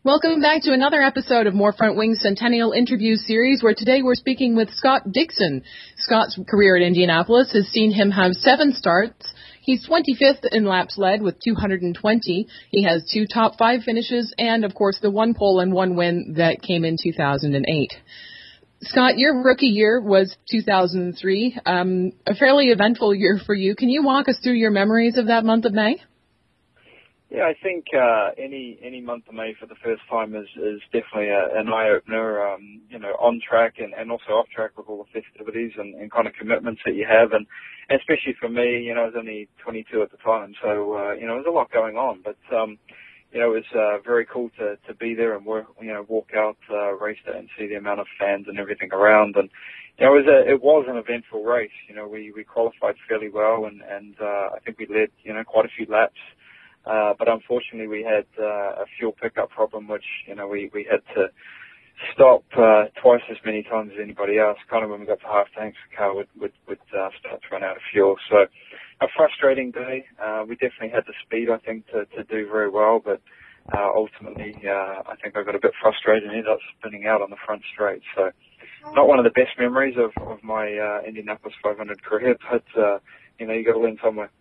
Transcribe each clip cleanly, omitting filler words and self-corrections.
Welcome back to another episode of More Front Wing Centennial Interview Series, where today we're speaking with Scott Dixon. Scott's career at Indianapolis has seen him have 7 starts. He's 25th in laps led with 220. He has 2 top 5 finishes and, of course, the 1 pole and 1 win that came in 2008. Scott, your rookie year was 2003, a fairly eventful year for you. Can you walk us through your memories of that month of May? Yeah, I think any month of May for the first time is definitely an eye-opener, on track and also off track with all the festivities and kind of commitments that you have. And especially for me, I was only 22 at the time, so, there was a lot going on. But, it was very cool to be there and walk out, race day and see the amount of fans and everything around. And, it was an eventful race. We qualified fairly well and I think we led, quite a few laps. But unfortunately we had a fuel pickup problem, which, we had to stop twice as many times as anybody else. Kind of when we got to half tanks, the car would start to run out of fuel. So a frustrating day. We definitely had the speed, I think, to do very well, but ultimately I think I got a bit frustrated and ended up spinning out on the front straight. So not one of the best memories of my Indianapolis 500 career, but, you got to learn somewhere.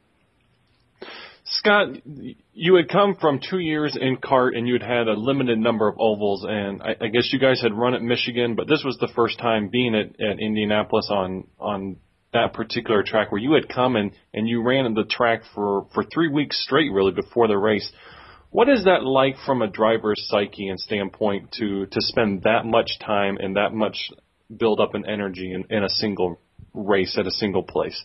Scott, you had come from 2 years in kart and you had a limited number of ovals, and I guess you guys had run at Michigan, but this was the first time being at Indianapolis on that particular track where you had come and you ran the track for 3 weeks straight, really, before the race. What is that like from a driver's psyche and standpoint to spend that much time and that much build up in energy in a single race at a single place?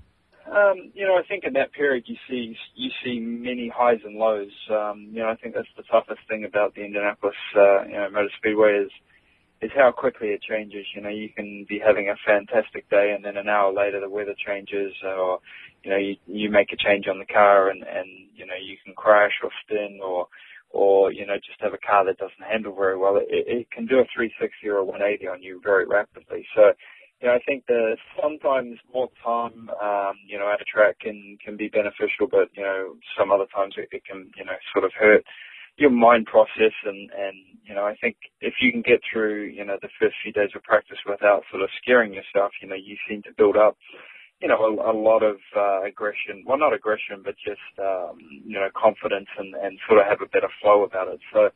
I think in that period you see many highs and lows. I think that's the toughest thing about the Indianapolis, Motor Speedway is how quickly it changes. You can be having a fantastic day and then an hour later the weather changes, or, you make a change on the car and you can crash or spin or just have a car that doesn't handle very well. It can do a 360 or a 180 on you very rapidly. So, I think that sometimes more time, at a track can be beneficial, but, some other times it can, sort of hurt your mind process. And, I think if you can get through, the first few days of practice without sort of scaring yourself, you seem to build up, a lot of, aggression. Well, not aggression, but just, confidence and sort of have a better flow about it. So,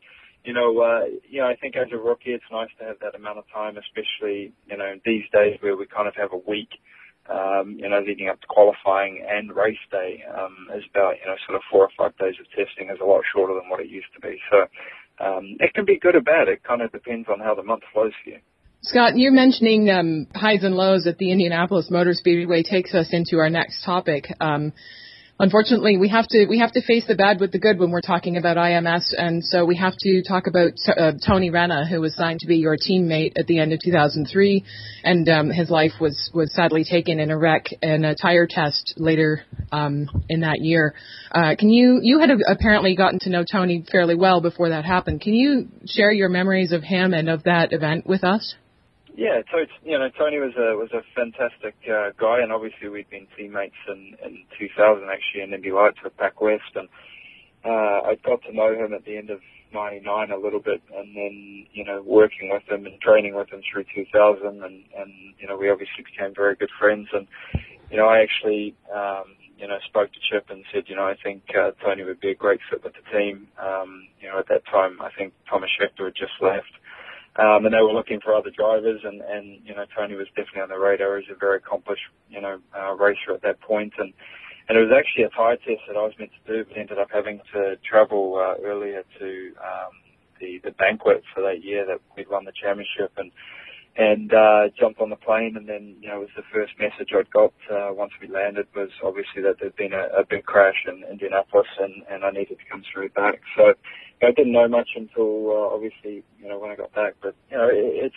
I think as a rookie, it's nice to have that amount of time, especially, these days where we kind of have a week, leading up to qualifying and race day, is about, sort of 4 or 5 days of testing is a lot shorter than what it used to be. So, it can be good or bad. It kind of depends on how the month flows for you. Scott, you're mentioning highs and lows at the Indianapolis Motor Speedway takes us into our next topic. Unfortunately, we have to face the bad with the good when we're talking about IMS, and so we have to talk about Tony Renna, who was signed to be your teammate at the end of 2003, and his life was sadly taken in a wreck and a tire test later in that year. You had apparently gotten to know Tony fairly well before that happened. Can you share your memories of him and of that event with us? Yeah, Tony was a fantastic guy, and obviously we'd been teammates in 2000 actually in Indy Lights with Pac West, and I got to know him at the end of '99 a little bit, and then working with him and training with him through 2000, and we obviously became very good friends, and I actually spoke to Chip and said I think Tony would be a great fit with the team. At that time I think Thomas Scheckter had just left. And they were looking for other drivers, and Tony was definitely on the radar. He was a very accomplished, racer at that point. And it was actually a tire test that I was meant to do, but ended up having to travel earlier to the banquet for that year that we'd won the championship, and jumped on the plane. And then, it was the first message I'd got once we landed was obviously that there'd been a big crash in Indianapolis, and I needed to come straight back. So I didn't know much until obviously when I got back. But it's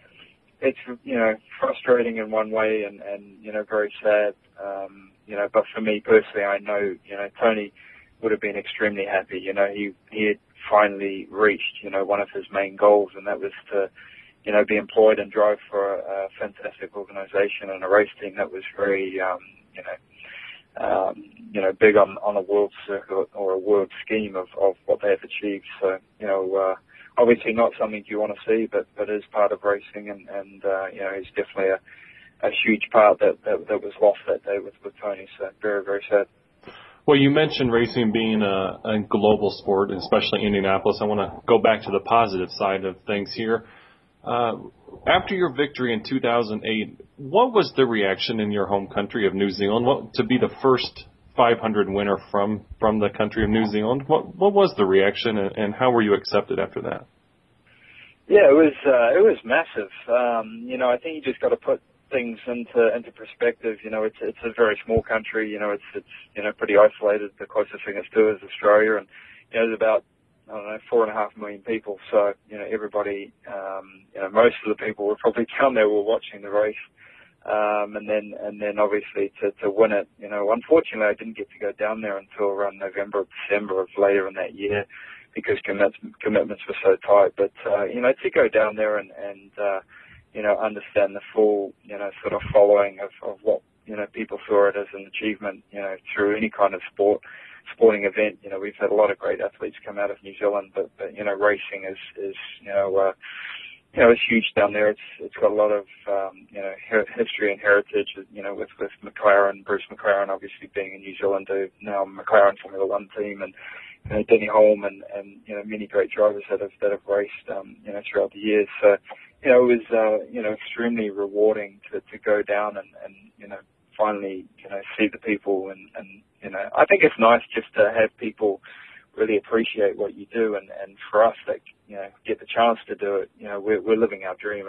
frustrating in one way, and very sad. But for me personally, I know Tony would have been extremely happy. He had finally reached one of his main goals, and that was to be employed and drive for a fantastic organization and a race team that was very big on a world circuit or a world scheme of what they have achieved. So, obviously not something you want to see, but is part of racing, and he's definitely a huge part that was lost that day with Tony. So very, very sad. Well, you mentioned racing being a global sport, especially Indianapolis. I want to go back to the positive side of things here. After your victory in 2008, what was the reaction in your home country of New Zealand? To be the first 500 winner from the country of New Zealand, what was the reaction, and how were you accepted after that? Yeah, it was massive. I think you just got to put things into perspective. It's a very small country. It's pretty isolated. The closest thing it's to is Australia, and there's about 4.5 million people. So everybody, most of the people were probably down there were watching the race, and then obviously to win it. Unfortunately, I didn't get to go down there until around November or December of later in that year because commitments were so tight. But to go down there and understand the full, sort of following of what, people saw it as an achievement, through any kind of sporting event. We've had a lot of great athletes come out of New Zealand, but racing is it's huge down there. It's got a lot of, history and heritage, with McLaren, Bruce McLaren obviously being a New Zealander, now McLaren Formula One team, and Denny Holm and many great drivers that have raced, throughout the years. So, it was, extremely rewarding to go down and finally, see the people and I think it's nice just to have people really appreciate what you do, and for us that, get the chance to do it, we're living our dream.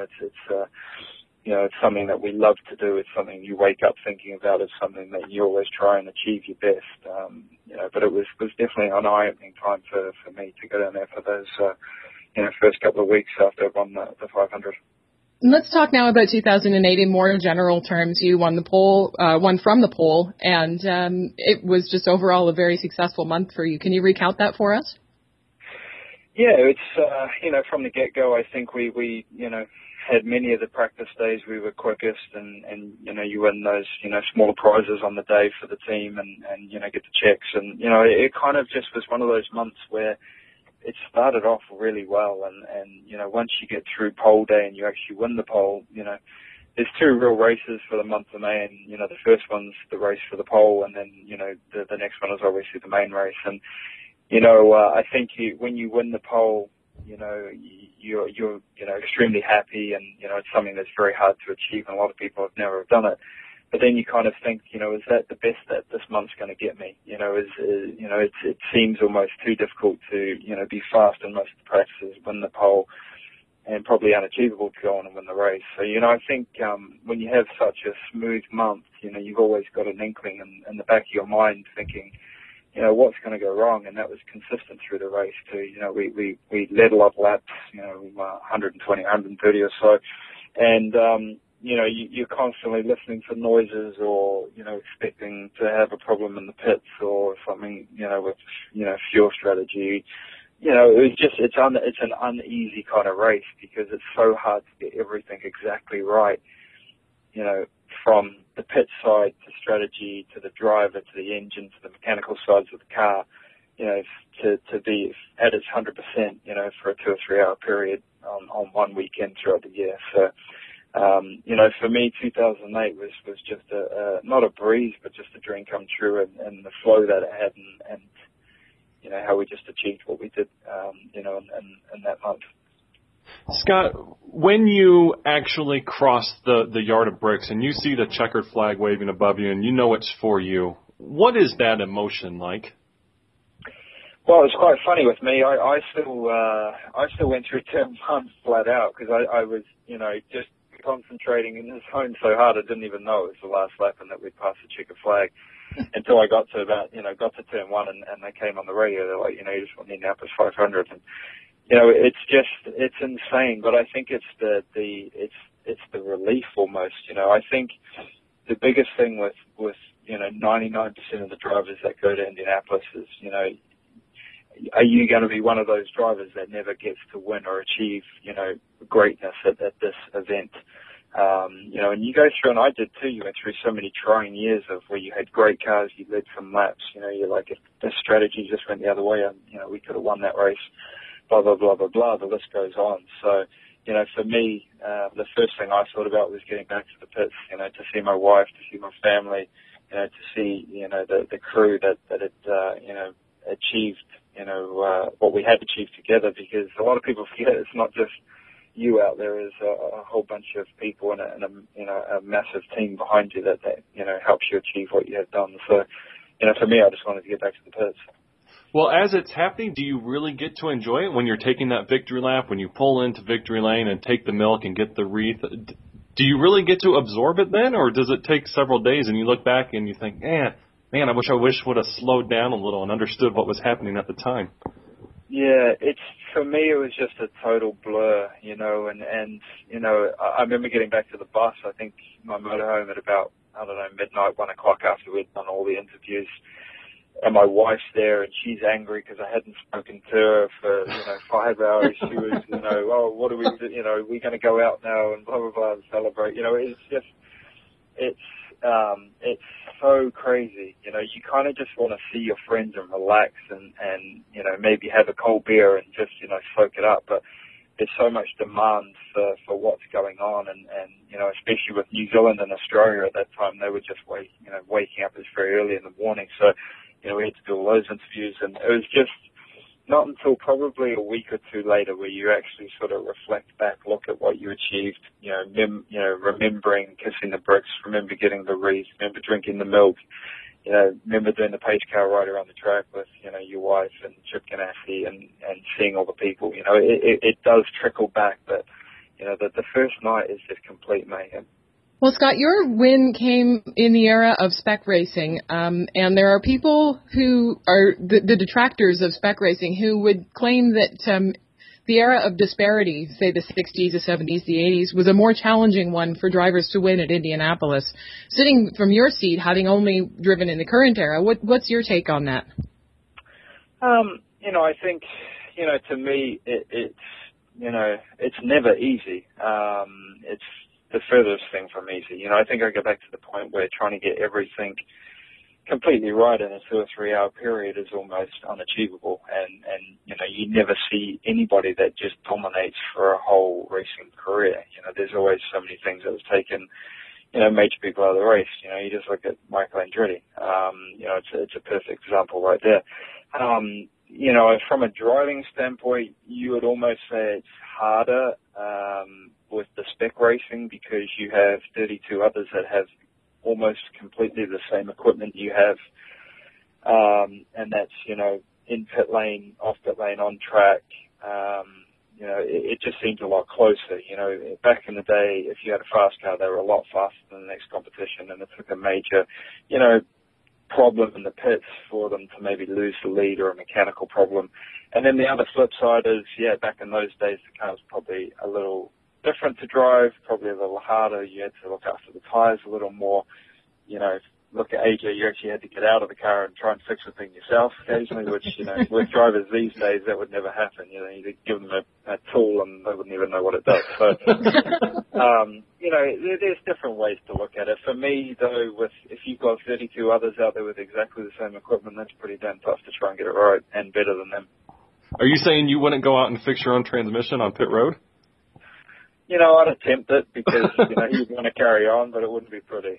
It's something that we love to do. It's something you wake up thinking about. It's something that you always try and achieve your best. But it was definitely an eye-opening time for me to go down there for those, first couple of weeks after I won the 500. Let's talk now about 2008 in more general terms. You won from the pole, and it was just overall a very successful month for you. Can you recount that for us? Yeah, it's, from the get-go, I think we had many of the practice days we were quickest, and you win those, smaller prizes on the day for the team and get the checks. And, it kind of just was one of those months where it started off really well, and once you get through pole day and you actually win the pole, there's two real races for the month of May, and the first one's the race for the pole, and then the next one is obviously the main race. And I think when you win the pole, you're extremely happy, and it's something that's very hard to achieve, and a lot of people have never done it. But then you kind of think, is that the best that this month's going to get me? It seems almost too difficult to, be fast in most of the practices, win the pole, and probably unachievable to go on and win the race. So, I think when you have such a smooth month, you've always got an inkling in the back of your mind thinking, what's going to go wrong? And that was consistent through the race too. We led a lot of laps, 120, 130 or so. And, you're constantly listening for noises or, expecting to have a problem in the pits or something, with, fuel strategy. It's an uneasy kind of race because it's so hard to get everything exactly right, from the pit side to strategy to the driver to the engine to the mechanical sides of the car, to be at its 100%, for a 2 or 3 hour period on one weekend throughout the year. So, for me, 2008 was just not a breeze, but just a dream come true, and the flow that it had, and how we just achieved what we did, in that month. Scott, when you actually cross the yard of bricks and you see the checkered flag waving above you and it's for you, what is that emotion like? Well, it's quite funny with me. I still went through turn one flat out because I was, just concentrating in the zone so hard I didn't even know it was the last lap and that we'd passed the checkered flag until I got to turn one and they came on the radio. They're like, you just won the Indianapolis 500, and it's insane. But I think it's the relief almost. I think the biggest thing with 99% of the drivers that go to Indianapolis is, are you going to be one of those drivers that never gets to win or achieve, greatness at this event? And you go through, and I did too, you went through so many trying years of where you had great cars, you led some laps, you're like, if this strategy just went the other way, we could have won that race, blah, blah, blah, blah, blah, the list goes on. So, for me, the first thing I thought about was getting back to the pits, to see my wife, to see my family, to see, the crew that had, achieved, what we had achieved together, because a lot of people forget it's not just you out there, is a whole bunch of people and a massive team behind you that helps you achieve what you have done. So, for me, I just wanted to get back to the pits. Well, as it's happening, do you really get to enjoy it when you're taking that victory lap, when you pull into victory lane and take the milk and get the wreath? Do you really get to absorb it then, or does it take several days and you look back and you think, man, I wish would have slowed down a little and understood what was happening at the time? Yeah, for me, it was just a total blur, and I remember getting back to the bus, I think my motorhome at about, midnight, 1 o'clock after we'd done all the interviews. And my wife's there, and she's angry because I hadn't spoken to her for, 5 hours. She was, what do we do? We're going to go out now and blah, blah, blah, and celebrate. It's so crazy. You kind of just want to see your friends and relax and maybe have a cold beer and just, soak it up. But there's so much demand for what's going on. And especially with New Zealand and Australia at that time, they were just waking up as very early in the morning. So, we had to do all those interviews, and it was just not until probably a week or two later where you actually sort of reflect back, look at what you achieved, remembering kissing the bricks, remember getting the wreath, remember drinking the milk, remember doing the pace car ride around the track with, your wife and Chip Ganassi and seeing all the people. It does trickle back, but, the first night is just complete mayhem. Well, Scott, your win came in the era of spec racing, and there are people who are the detractors of spec racing who would claim that the era of disparity, say the 60s, the 70s, the 80s, was a more challenging one for drivers to win at Indianapolis. Sitting from your seat, having only driven in the current era, what's your take on that? I think, to me, it's never easy. It's the furthest thing from easy. I think I go back to the point where trying to get everything completely right in a 2 or 3 hour period is almost unachievable. And you never see anybody that just dominates for a whole racing career. There's always so many things that have taken, major people out of the race. You just look at Michael Andretti. It's a perfect example right there. From a driving standpoint, you would almost say it's harder, with the spec racing because you have 32 others that have almost completely the same equipment you have. And that's, in pit lane, off pit lane, on track. It just seems a lot closer. Back in the day, if you had a fast car, they were a lot faster than the next competition, and it took a major, problem in the pits for them to maybe lose the lead or a mechanical problem. And then the other flip side is, back in those days, the car was probably a little different to drive, probably a little harder. You had to look after the tires a little more. Look at AJ, you actually had to get out of the car and try and fix the thing yourself occasionally, which, with drivers these days, that would never happen. You give them a tool and they wouldn't even know what it does. So, there's different ways to look at it. For me, though, if you've got 32 others out there with exactly the same equipment, that's pretty damn tough to try and get it right and better than them. Are you saying you wouldn't go out and fix your own transmission on pit road? I'd attempt it because, you'd want to carry on, but it wouldn't be pretty.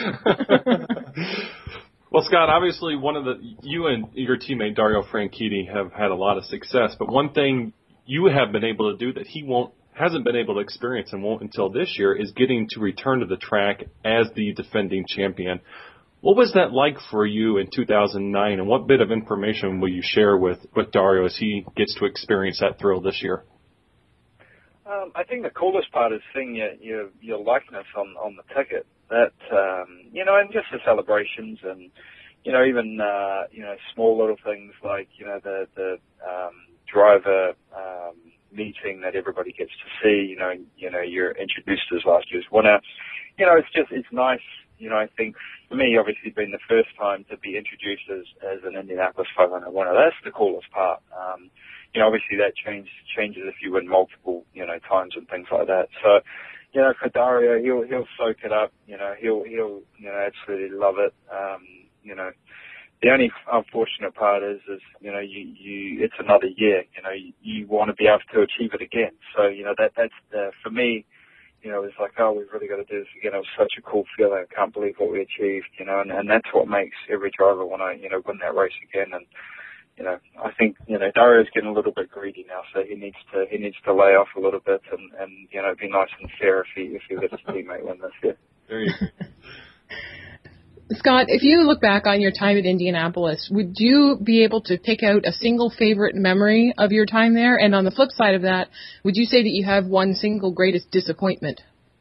Well, Scott, obviously you and your teammate Dario Franchitti have had a lot of success, but one thing you have been able to do that he hasn't been able to experience and won't until this year is getting to return to the track as the defending champion. What was that like for you in 2009, and what bit of information will you share with Dario as he gets to experience that thrill this year? I think the coolest part is seeing your likeness on the ticket. That, and just the celebrations and, even, small little things like, the driver, meeting that everybody gets to see, you're introduced as last year's winner. It's nice, I think for me, obviously being the first time to be introduced as an Indianapolis 500 winner, that's the coolest part. Obviously that changes if you win multiple, times and things like that. So, for Dario, he'll soak it up. He'll absolutely love it. The only unfortunate part is it's another year. You want to be able to achieve it again. So that's for me. It's like, oh, we've really got to do this again. It was such a cool feeling. I can't believe what we achieved. And that's what makes every driver want to win that race again. And I think Dario's getting a little bit greedy now, so he needs to lay off a little bit and be nice and fair if he lets his teammate win this year. There you go. Scott, if you look back on your time at Indianapolis, would you be able to pick out a single favorite memory of your time there? And on the flip side of that, would you say that you have one single greatest disappointment?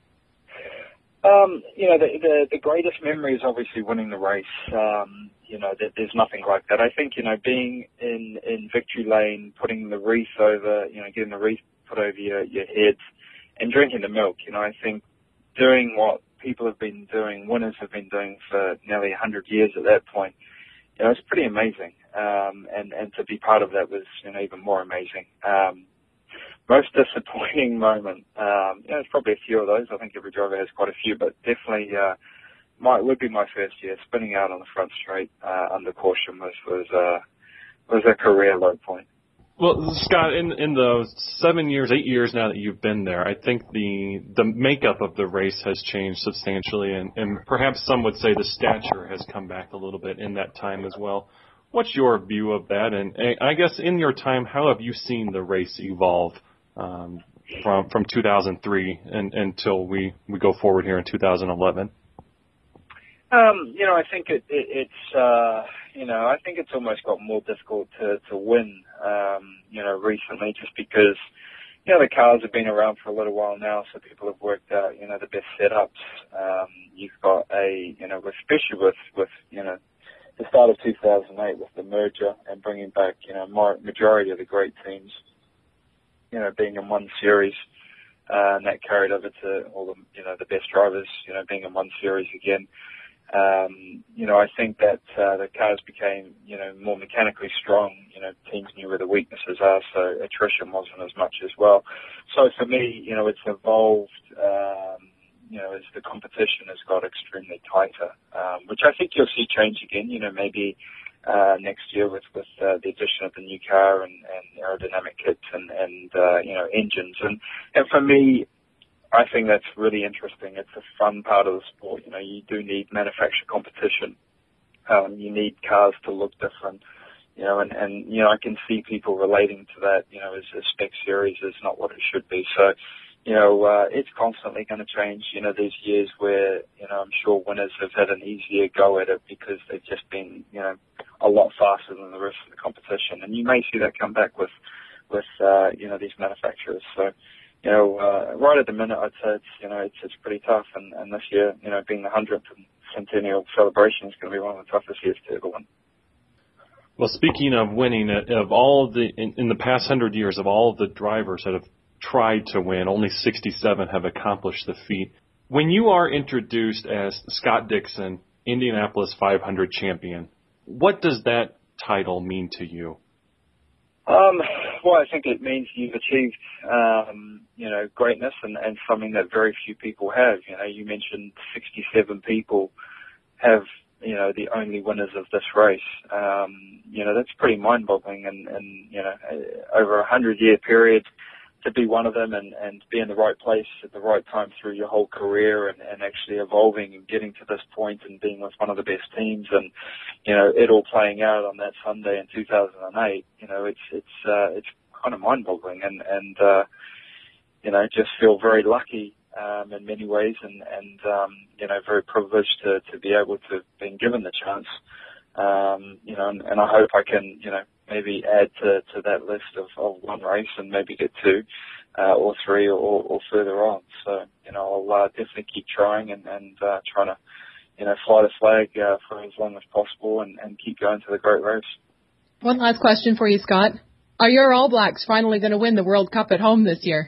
The greatest memory is obviously winning the race. There's nothing like that. I think, being in victory lane, putting the wreath over, getting the wreath put over your head and drinking the milk, I think doing what people have been doing, winners have been doing for nearly 100 years at that point, it's pretty amazing. And to be part of that was, even more amazing. Most disappointing moment, there's probably a few of those. I think every driver has quite a few, but definitely, would be my first year. Spinning out on the front straight, under caution was a career low point. Well, Scott, in the 8 years now that you've been there, I think the makeup of the race has changed substantially, and perhaps some would say the stature has come back a little bit in that time as well. What's your view of that? And I guess in your time, how have you seen the race evolve from 2003 until we go forward here in 2011? I think I think it's almost got more difficult to win, recently, just because, the cars have been around for a little while now, so people have worked out, the best setups. You've got especially with the start of 2008 with the merger and bringing back, majority of the great teams, being in one series, and that carried over to all the best drivers, being in one series again. I think that the cars became, more mechanically strong. Teams knew where the weaknesses are, so attrition wasn't as much as well. So for me, it's evolved, as the competition has got extremely tighter, which I think you'll see change again, maybe next year with the addition of the new car and aerodynamic kits and engines. And for me, I think that's really interesting. It's a fun part of the sport. You do need manufacturer competition. You need cars to look different. And I can see people relating to that, as a spec series is not what it should be. So, it's constantly going to change. These years where, I'm sure winners have had an easier go at it because they've just been, a lot faster than the rest of the competition. And you may see that come back with these manufacturers. So, right at the minute, I'd say it's pretty tough. And this year, being the 100th centennial celebration is going to be one of the toughest years to ever win. Well, speaking of winning, of all in the past 100 years, of all of the drivers that have tried to win, only 67 have accomplished the feat. When you are introduced as Scott Dixon, Indianapolis 500 champion, what does that title mean to you? Well, I think it means you've achieved, greatness and something that very few people have. You mentioned 67 people have, the only winners of this race. That's pretty mind-boggling and over a 100-year period to be one of them and be in the right place at the right time through your whole career and actually evolving and getting to this point and being with one of the best teams and, it all playing out on that Sunday in 2008, it's kind of mind-boggling and just feel very lucky, in many ways and very privileged to be able to have been given the chance. And I hope I can, maybe add to that list of one race and maybe get two, or three or further on. So, I'll definitely keep trying and trying to, fly the flag for as long as possible and keep going to the great race. One last question for you, Scott. Are your All Blacks finally going to win the World Cup at home this year?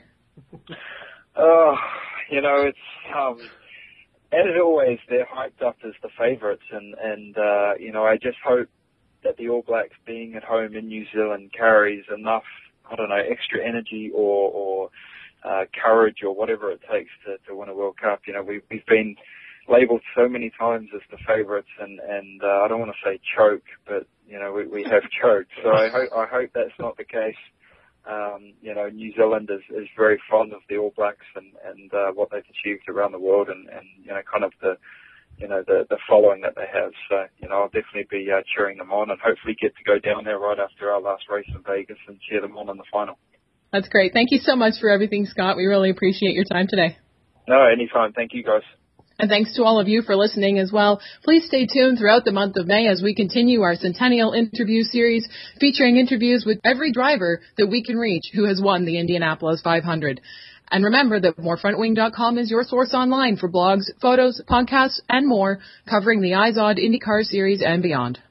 It's, as always, they're hyped up as the favourites and I just hope that the All Blacks being at home in New Zealand carries enough, extra energy or courage or whatever it takes to win a World Cup. You know, we've been labelled so many times as the favourites, and I don't want to say choke, but you know, we have choked. So I hope that's not the case. You know, New Zealand is very fond of the All Blacks and what they've achieved around the world, and you know, kind of the following that they have. So, you know, I'll definitely be cheering them on, and hopefully get to go down there right after our last race in Vegas and cheer them on in the final. That's great. Thank you so much for everything, Scott. We really appreciate your time today. No, anytime. Thank you, guys. And thanks to all of you for listening as well. Please stay tuned throughout the month of May as we continue our Centennial interview series featuring interviews with every driver that we can reach who has won the Indianapolis 500. And remember that morefrontwing.com is your source online for blogs, photos, podcasts, and more covering the IZOD IndyCar series and beyond.